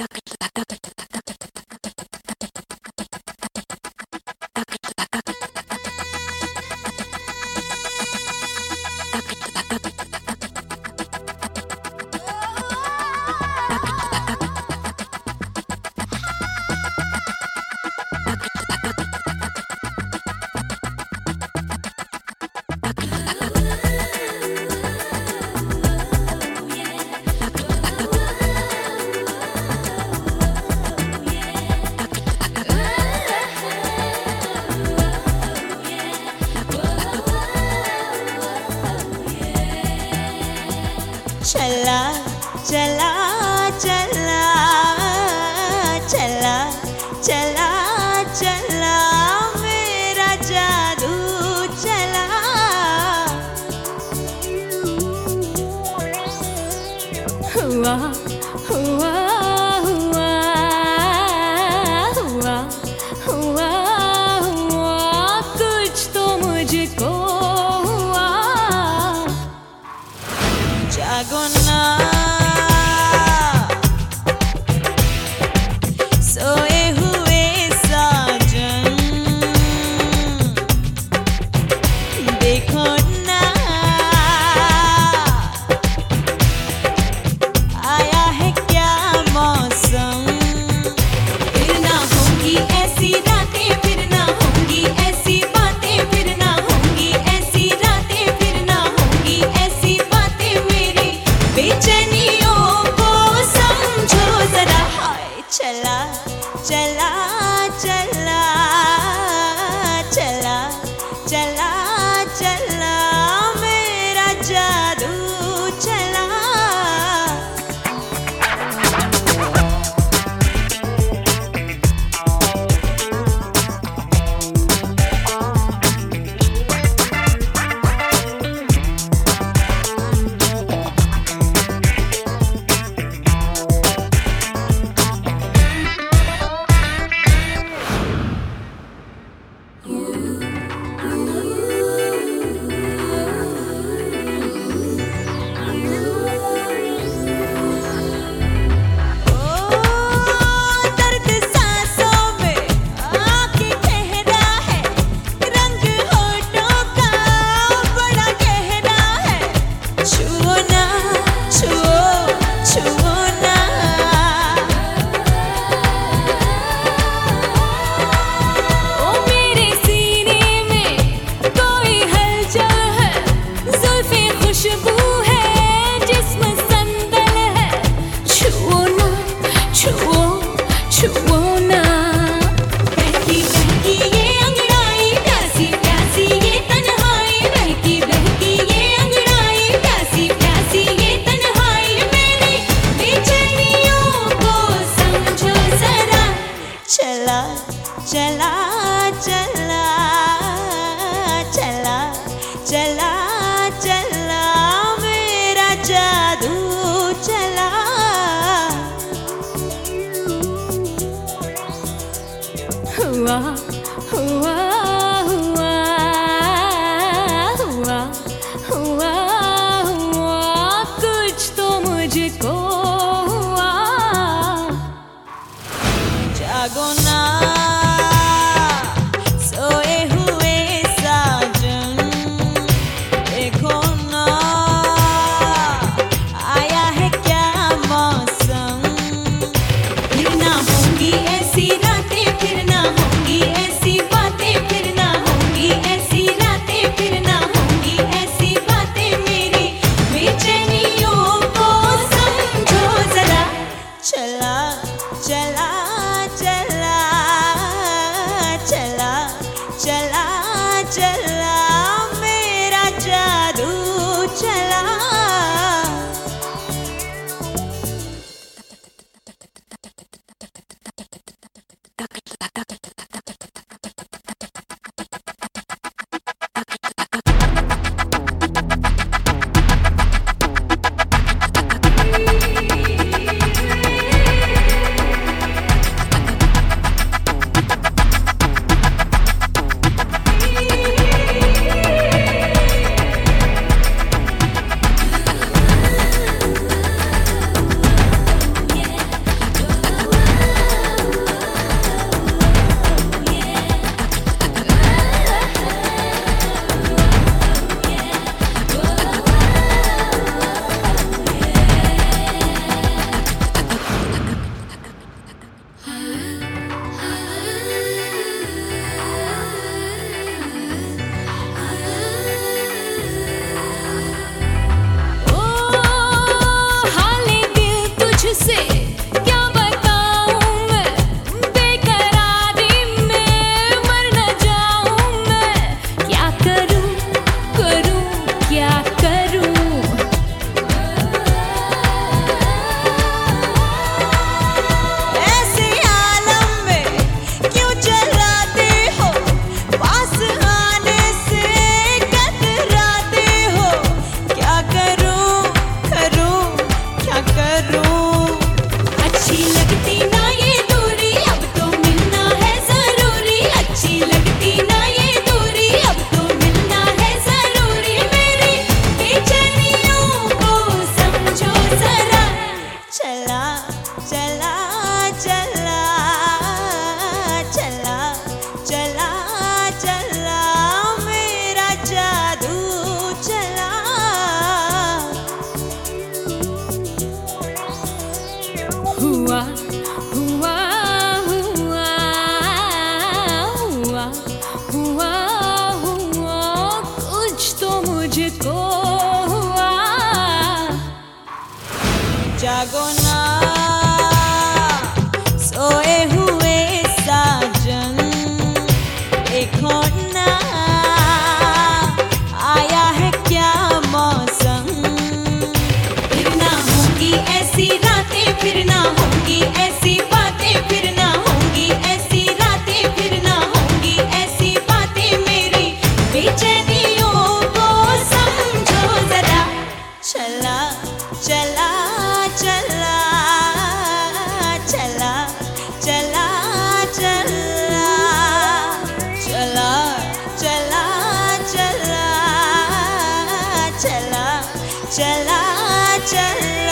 चला चला चला चला चला चला मेरा जादू चला हुआ हुआ हुआ हुआ हुआ हुआ कुछ तो मुझको हुआ जागो ना सोए हुए साजन देखो ना आया है क्या मौसम फिर ना होंगी ऐसी रातें फिर ना होंगी ऐसी बातें फिर ना होंगी ऐसी रातें फिर ना होंगी ऐसी बातें मेरी बेचैनियों को समझो जरा हाय चला चला चला चला चला चला मेरा जादू चला चला जागो ना सोए हुए साजन, देखो ना आया है क्या मौसम। फिर ना होंगी ऐसी रातें, फिर ना होंगी ऐसी बातें, फिर ना होंगी ऐसी रातें, फिर ना होंगी ऐसी बातें। मेरी बेचैनियों को समझो जरा। चला चला चला चला चला चला चला चला चला चला चला चला।